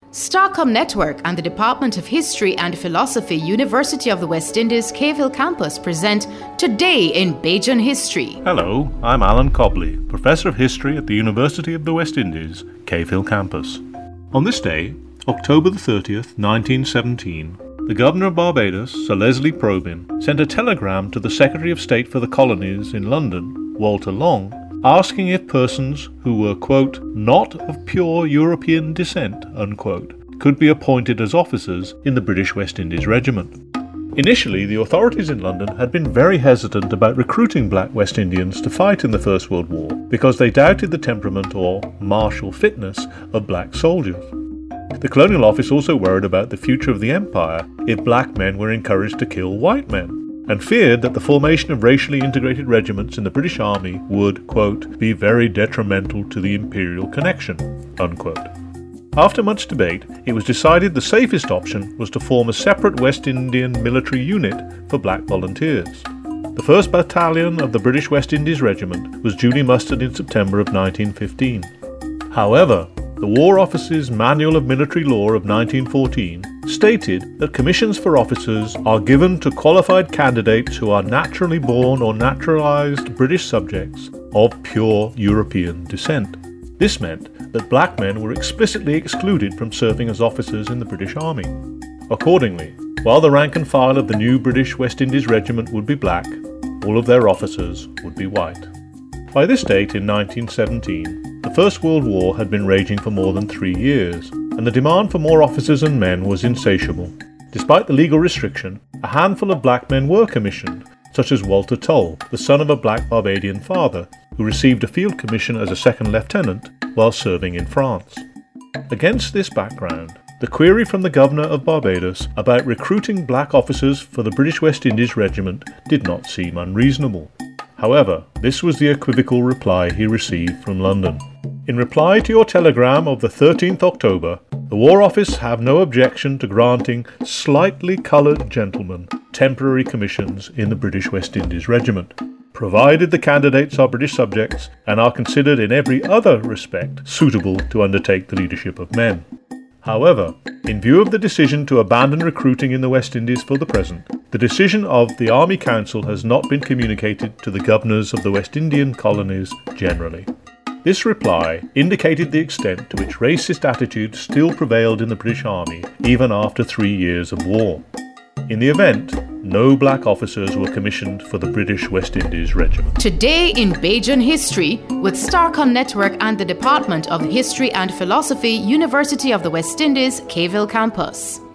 Starcom Network and the Department of History and Philosophy, University of the West Indies, Cave Hill Campus present Today in Bajan History. Hello, I'm Alan Cobley, Professor of History at the University of the West Indies, Cave Hill Campus. On this day, October the 30th, 1917, the Governor of Barbados, Sir Leslie Probyn, sent a telegram to the Secretary of State for the Colonies in London, Walter Long, asking if persons who were, quote, not of pure European descent, unquote, could be appointed as officers in the British West Indies Regiment. Initially, the authorities in London had been very hesitant about recruiting black West Indians to fight in the First World War because they doubted the temperament or martial fitness of black soldiers. The Colonial Office also worried about the future of the Empire if black men were encouraged to kill white men, and feared that the formation of racially integrated regiments in the British Army would, quote, be very detrimental to the imperial connection, unquote. After much debate, it was decided the safest option was to form a separate West Indian military unit for black volunteers. The 1st Battalion of the British West Indies Regiment was duly mustered in September of 1915. However, the War Office's Manual of Military Law of 1914 stated that commissions for officers are given to qualified candidates who are naturally born or naturalized British subjects of pure European descent. This meant that black men were explicitly excluded from serving as officers in the British Army. Accordingly, while the rank and file of the new British West Indies Regiment would be black, all of their officers would be white. By this date in 1917, the First World War had been raging for more than 3 years, and the demand for more officers and men was insatiable. Despite the legal restriction, a handful of black men were commissioned, such as Walter Tull, the son of a black Barbadian father, who received a field commission as a second lieutenant while serving in France. Against this background, the query from the Governor of Barbados about recruiting black officers for the British West Indies Regiment did not seem unreasonable. However, this was the equivocal reply he received from London. In reply to your telegram of the 13th October, the War Office have no objection to granting slightly coloured gentlemen temporary commissions in the British West Indies Regiment, provided the candidates are British subjects and are considered in every other respect suitable to undertake the leadership of men. However, in view of the decision to abandon recruiting in the West Indies for the present, the decision of the Army Council has not been communicated to the governors of the West Indian colonies generally. This reply indicated the extent to which racist attitudes still prevailed in the British Army even after 3 years of war. In the event, no black officers were commissioned for the British West Indies Regiment. Today in Bajan History with Starcom Network and the Department of History and Philosophy, University of the West Indies, Cave Hill Campus.